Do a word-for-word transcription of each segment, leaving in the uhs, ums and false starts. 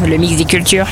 le mix des cultures.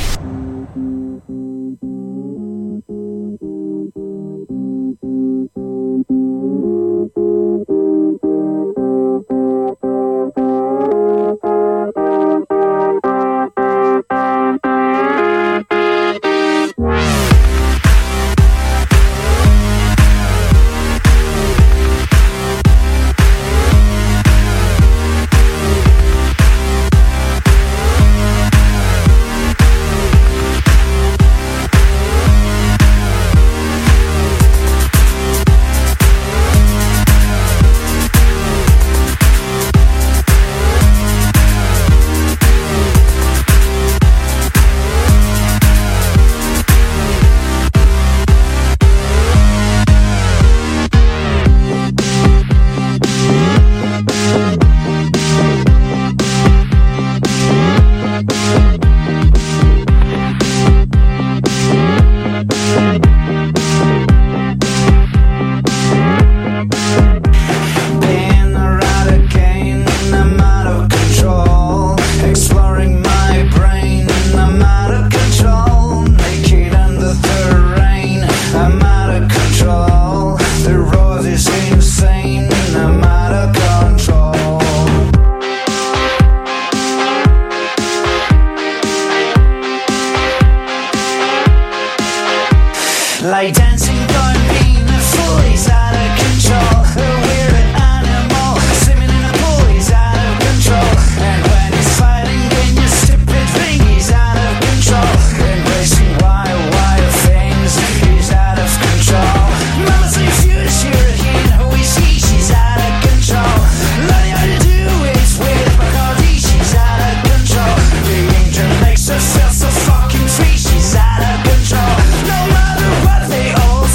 Like dancing, going being a fool, he's out of control. A weird animal, swimming in a pool, he's out of control. And when he's fighting in your stupid ring, he's out of control. Embracing wild, wild things, he's out of control. Mama say furious, you're a hero, who is he? She's out of control. Learning how to do it with Bacardi, she's out of control. The angel makes her feel so fucking free, she's out of control. No matter what they all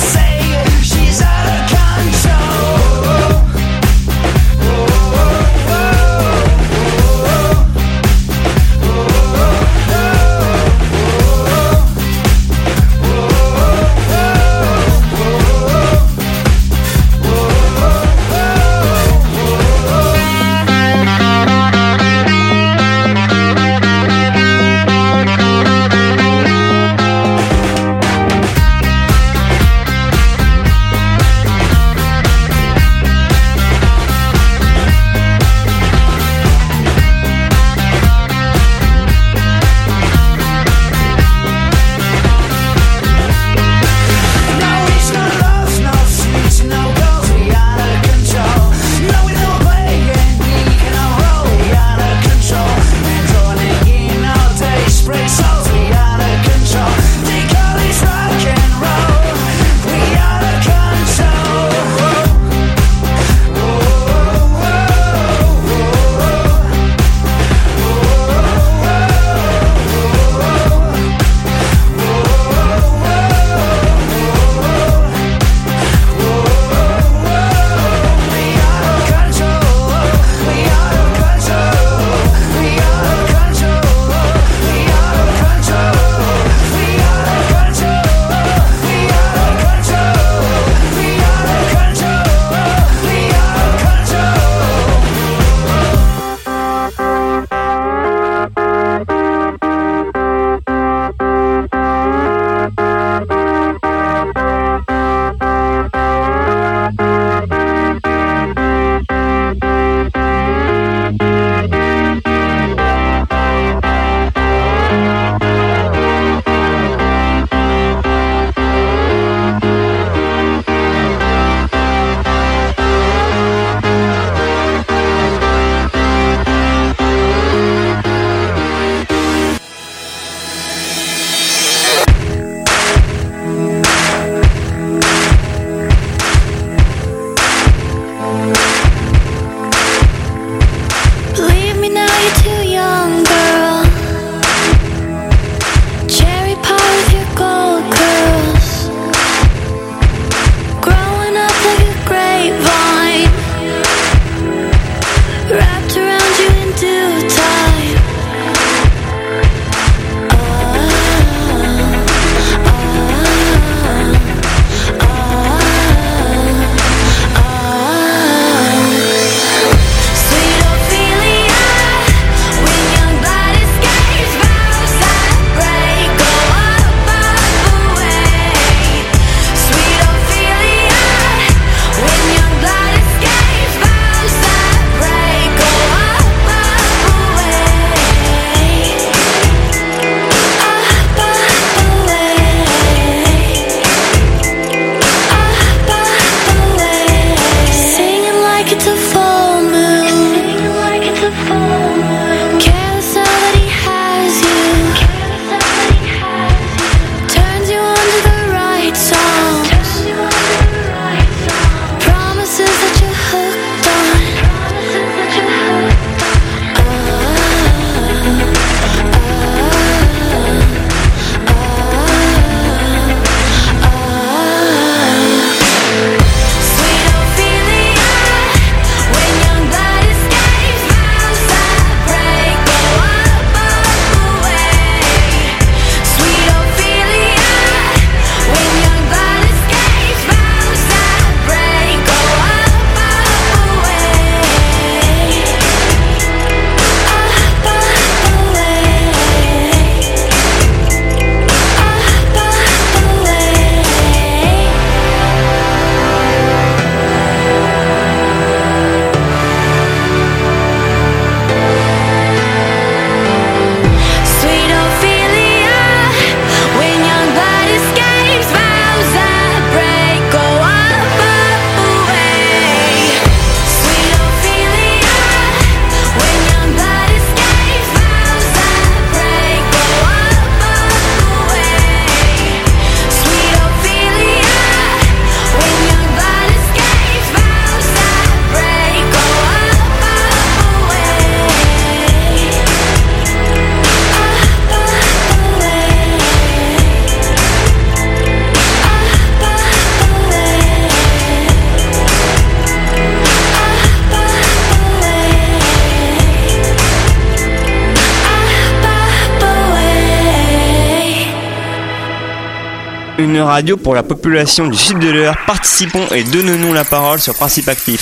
Une radio pour la population du sud de l'Eure. Participons et donnons-nous la parole sur Principe Actif.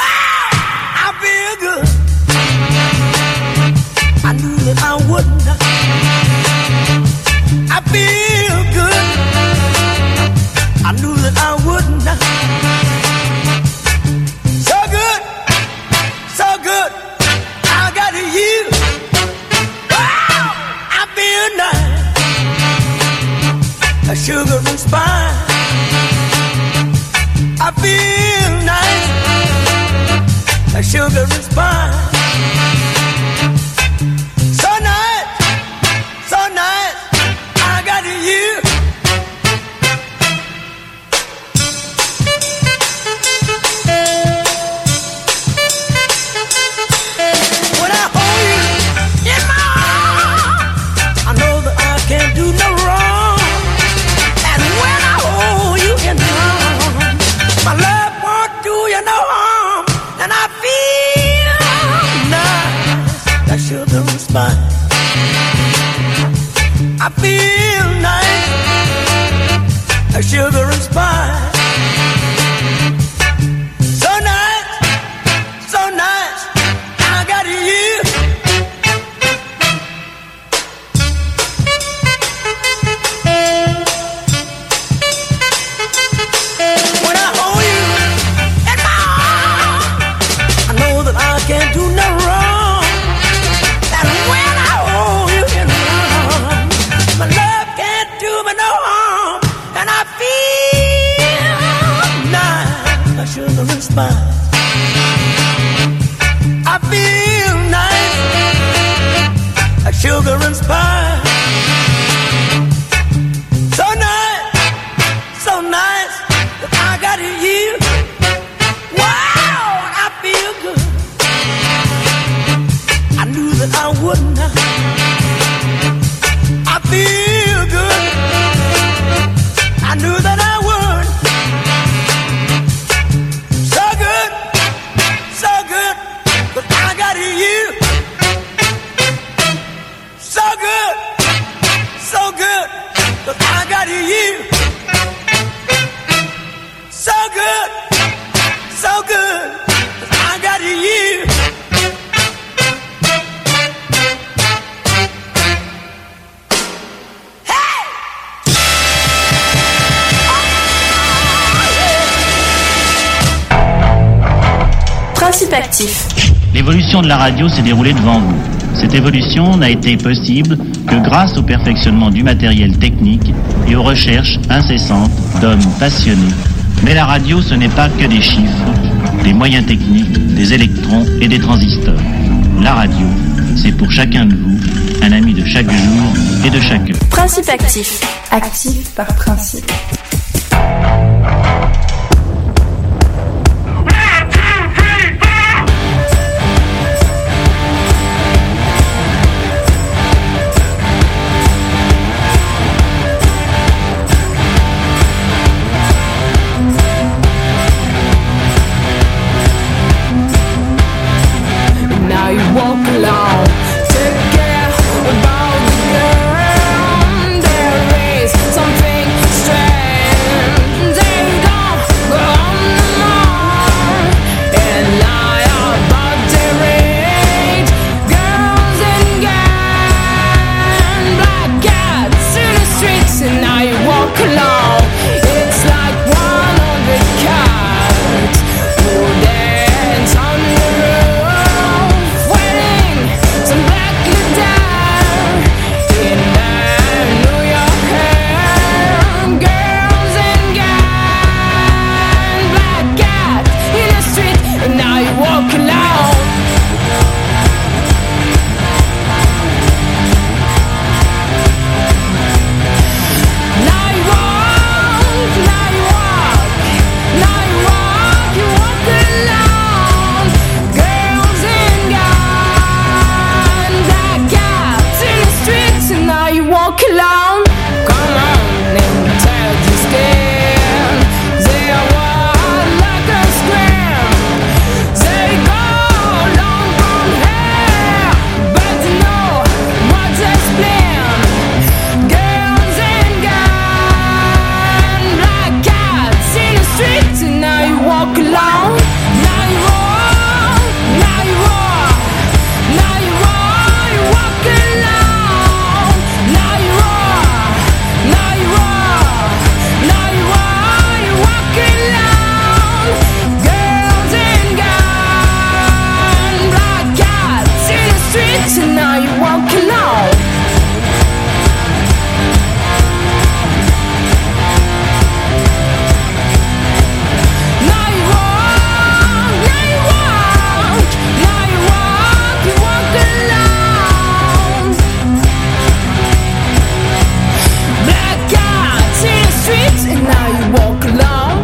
Sugar and spice, I feel nice, like sugar and spice. So nice, so nice, I got you. When I hold you in my arms, I know that I can't do no wrong. My love won't do you no harm, and I feel nice, like sugar and spice. I feel nice, like sugar and spice. So nice, so nice, I got you. Can't do no wrong, and when I hold you in my arms, my love can't do me no harm, and I feel nice, like sugar and spice. I feel nice, like sugar and spice. So nice, so nice, that I got you. Wow, I feel good. I knew that I wouldn't. I feel good. I knew that I would. So good, so good, but I got you. So good, so good, but I got you. So good, so good, but I got you. Principe Actif. L'évolution de la radio s'est déroulée devant vous. Cette évolution n'a été possible que grâce au perfectionnement du matériel technique et aux recherches incessantes d'hommes passionnés. Mais la radio, ce n'est pas que des chiffres, des moyens techniques, des électrons et des transistors. La radio, c'est pour chacun de vous un ami de chaque jour et de chaque heure. Principe Actif. Actif par principe. Walk along, take care about the girl. There is something strange. legs and now you walk along.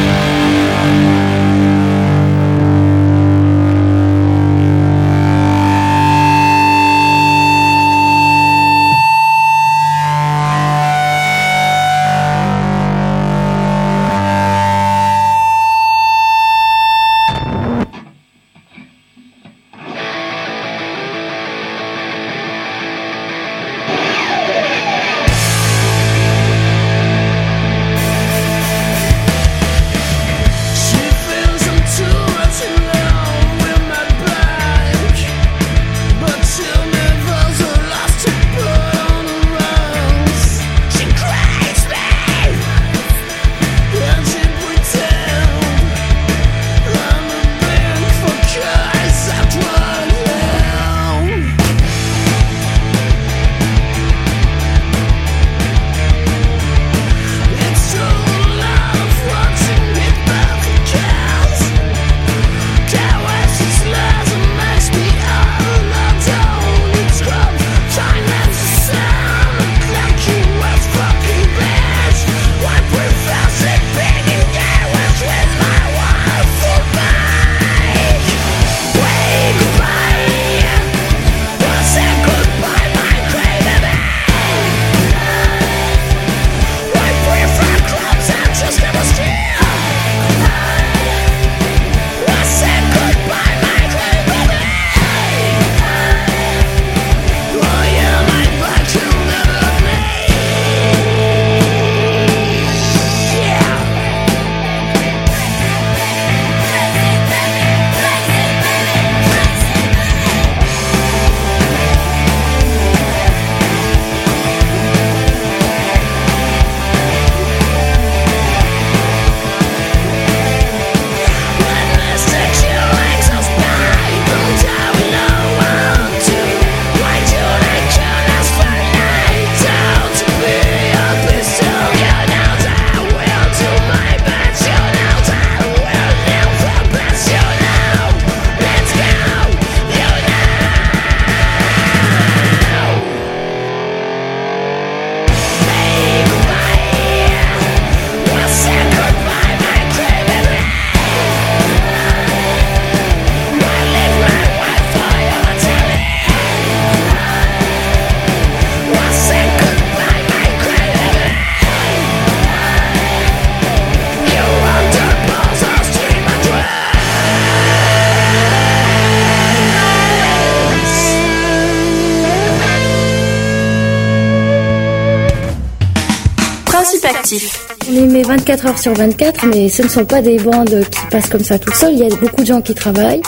Principe actif. On les met vingt-quatre heures sur vingt-quatre, mais ce ne sont pas des bandes qui passent comme ça toutes seules. Il y a beaucoup de gens qui travaillent.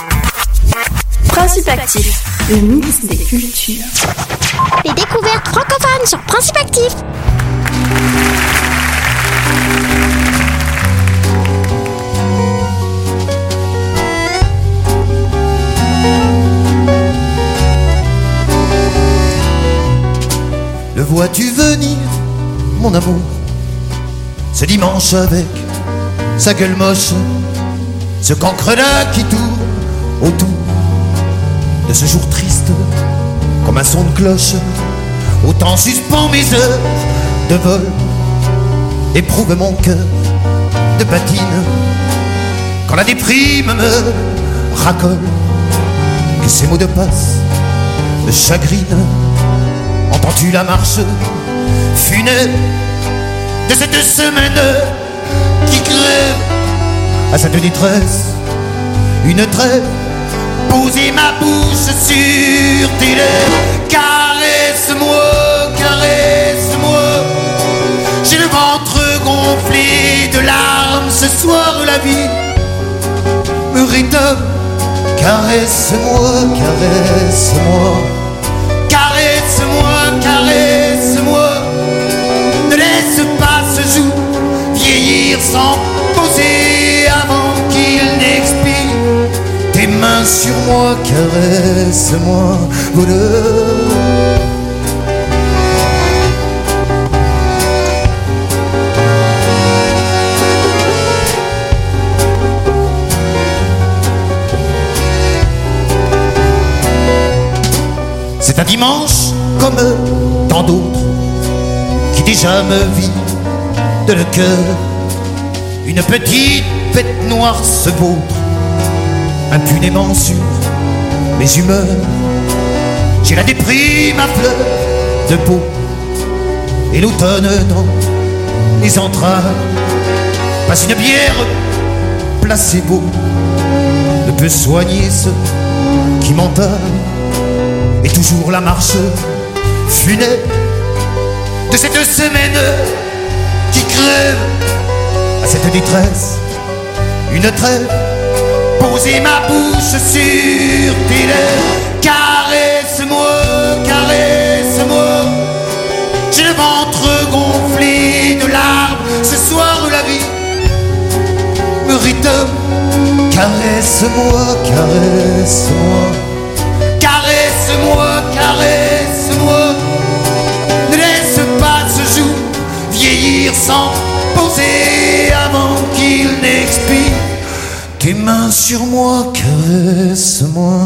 Principe actif. Le mix des cultures. Les découvertes francophones sur Principe actif. Le vois-tu venir, mon amour, ce dimanche avec sa gueule moche, ce cancre-là qui tourne autour de ce jour triste comme un son de cloche. Autant suspend mes heures de vol, éprouve mon cœur de patine quand la déprime me racole, que ces mots de passe me chagrinent. Entends-tu la marche funèbre de cette semaine qui crève à cette détresse une trêve? Poser ma bouche sur tes lèvres, caresse-moi, caresse-moi. J'ai le ventre gonflé de larmes, ce soir la vie me rétame. Caresse-moi, caresse-moi, caresse-moi, caresse-moi. Ne laisse pas ce jour vieillir sans poser avant qu'il n'expire. Tes mains sur moi, caresse-moi, voleur. C'est un dimanche comme tant d'autres qui déjà me vit de le cœur. Une petite bête noire se vautre impunément sur mes humeurs. J'ai la déprime à fleur de peau et l'automne dans les entrailles. Passe une bière placebo ne peut soigner ce qui m'entaille. Et toujours la marche funèbre de cette semaine qui crève. À cette détresse, une trêve, poser ma bouche sur tes lèvres. Caresse-moi, caresse-moi, j'ai le ventre gonflé de larmes. Ce soir la vie me rythme. Caresse-moi, caresse-moi, caresse-moi, caresse-moi. Ne laisse pas ce jour vieillir sans poser avant qu'il n'expire. Tes mains sur moi, caresse-moi.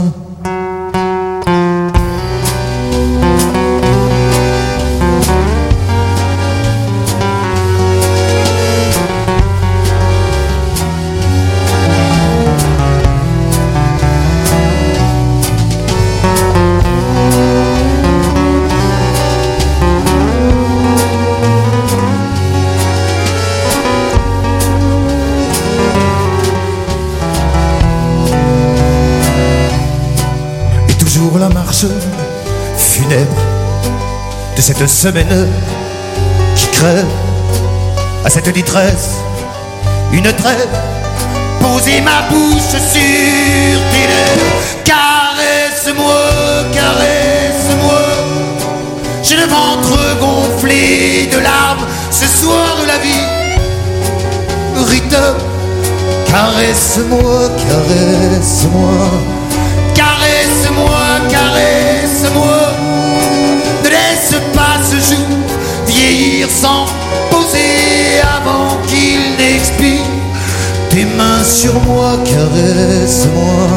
La marche funèbre de cette semaine qui crève. À cette détresse, une trêve, poser ma bouche sur tes lèvres. Caresse-moi, caresse-moi, j'ai le ventre gonflé de larmes. Ce soir la vie me rythme. Caresse-moi, caresse-moi, caresse-moi, caresse-moi. Ne laisse pas ce jour vieillir sans poser avant qu'il n'expire. Tes mains sur moi, caresse-moi.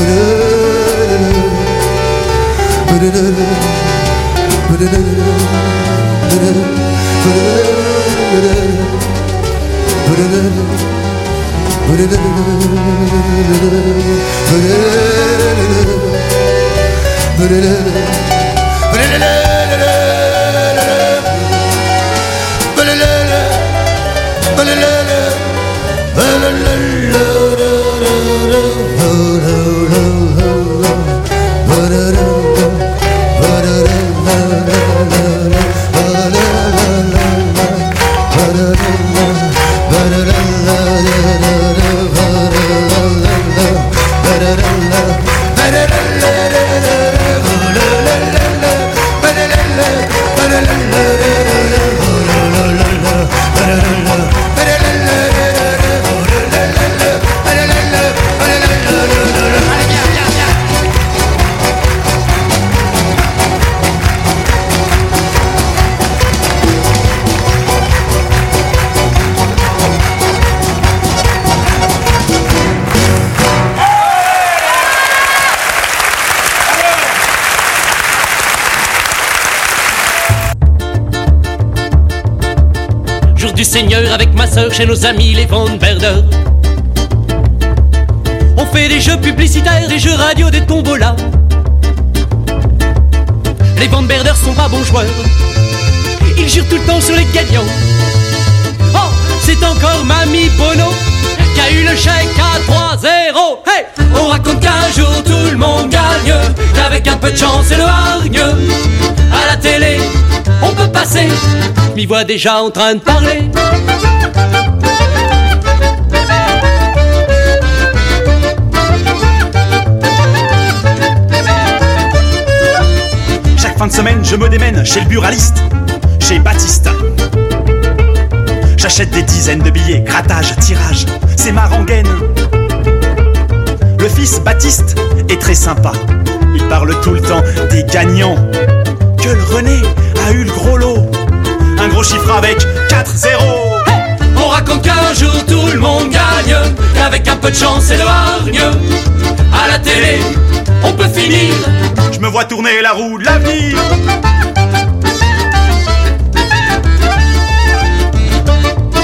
Du Seigneur avec ma sœur chez nos amis les Von Berder. On fait des jeux publicitaires, des jeux radio, des tombolas. Les Von Berder sont pas bons joueurs, ils jurent tout le temps sur les gagnants. Oh, c'est encore Mamie Bono qui a eu le chèque à trois zéro. Hey, on raconte qu'un jour tout le monde gagne, qu'avec un peu de chance et le hargne, à la télé on peut passer, m'y vois déjà en train de parler. Chaque fin de semaine, je me démène chez le buraliste, chez Baptiste. J'achète des dizaines de billets, grattage, tirage, c'est ma rengaine. Le fils Baptiste est très sympa, il parle tout le temps des gagnants. Que le René a eu le gros lot, un gros chiffre avec quatre zéro. Hey, on raconte qu'un jour tout le monde gagne, qu'avec un peu de chance et de hargne, à la télé on peut finir. Je me vois tourner la roue de l'avenir.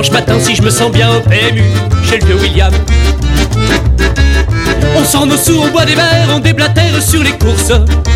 dimanche matin si je me sens bien au P M U, chez le vieux William. On sort nos sous, on boit des verres, on déblatère sur les courses.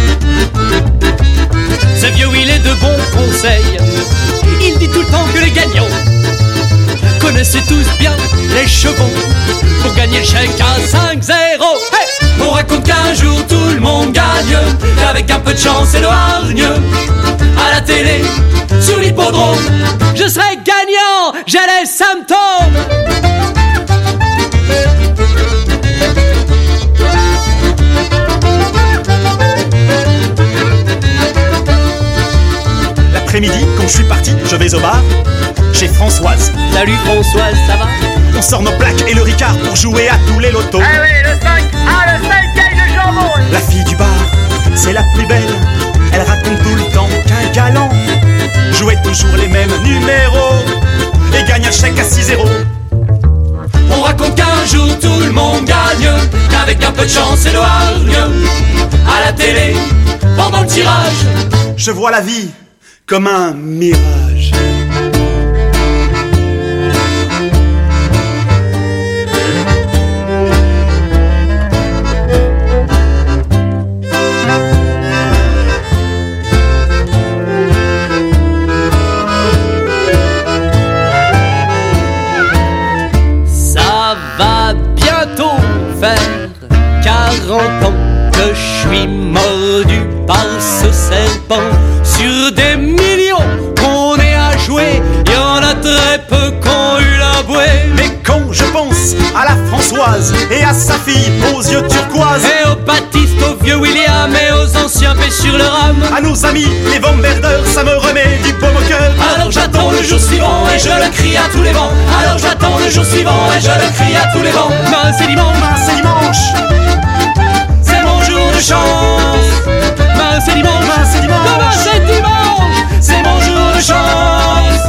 Ce vieux Will est de bons conseils. Il dit tout le temps que les gagnants connaissaient tous bien les chevaux pour gagner le chèque à cinq zéro. Hey, on raconte qu'un jour tout le monde gagne, qu'avec un peu de chance et de hargne, à la télé, sur l'hippodrome, je serai gagnant, j'ai les symptômes. L'après-midi, quand je suis parti, je vais au bar chez Françoise. Salut Françoise, ça va? On sort nos plaques et le Ricard pour jouer à tous les lotos. Ah oui, le cinq, ah le cinq gagne le jambon. La fille du bar, c'est la plus belle. Elle raconte tout le temps qu'un galant jouait toujours les mêmes numéros et gagne un chèque à six zéro. On raconte qu'un jour tout le monde gagne, qu'avec un peu de chance et de hargne, à la télé, pendant le tirage, je vois la vie comme un mirage. Ça va bientôt faire quarante ans que je suis mordu par ce serpent. Sur des millions qu'on est à jouer, y en a très peu qu'ont eu la bouée. Mais quand je pense à la Françoise et à sa fille aux yeux turquoise, et au Baptiste, au vieux William et aux anciens paix sur le rame, à nos amis les Vamberdeurs, ça me remet du baume au cœur. Alors j'attends le jour suivant et je le crie à tous les vents. Alors j'attends le jour suivant et je le crie à tous les vents. Mince c'est dimanche, mince c'est dimanche, c'est mon jour de chance. Mince c'est dimanche, mince c'est dimanche, demain c'est dimanche, c'est mon jour de chance.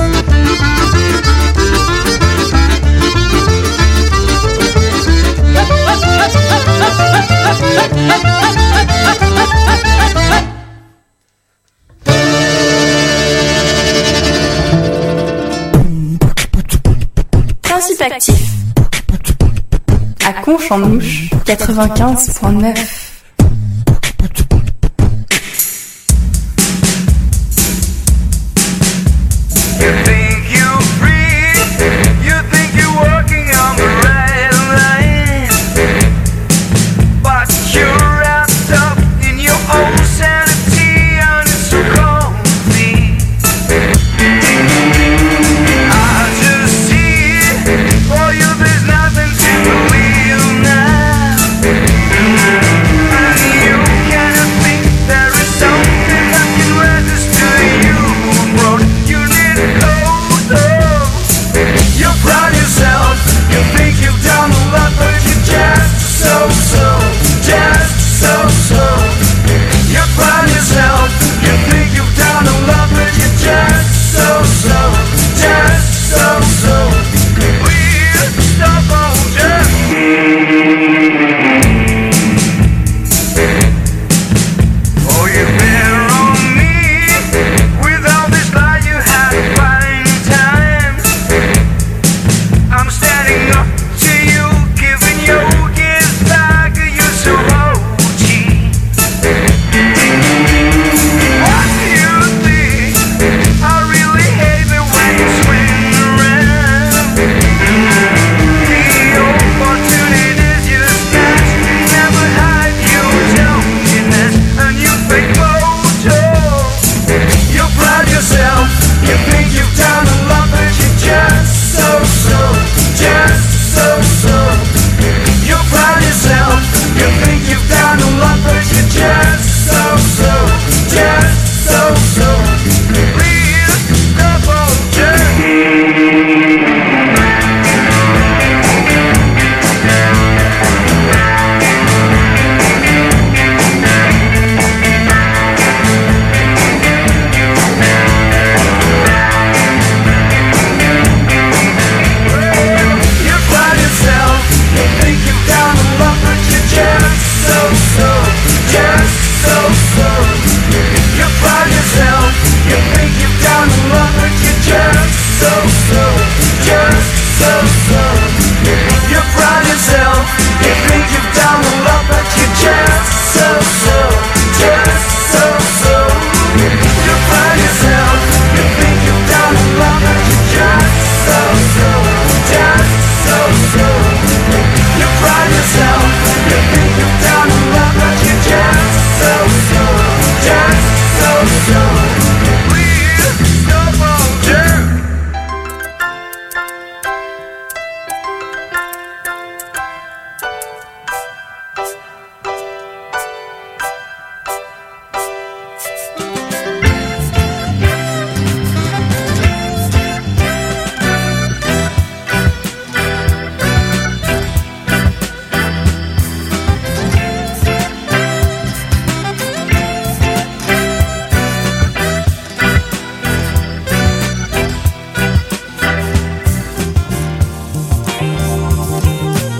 Principe actif. À Conche en Ouche, quatre-vingt-quinze point neuf.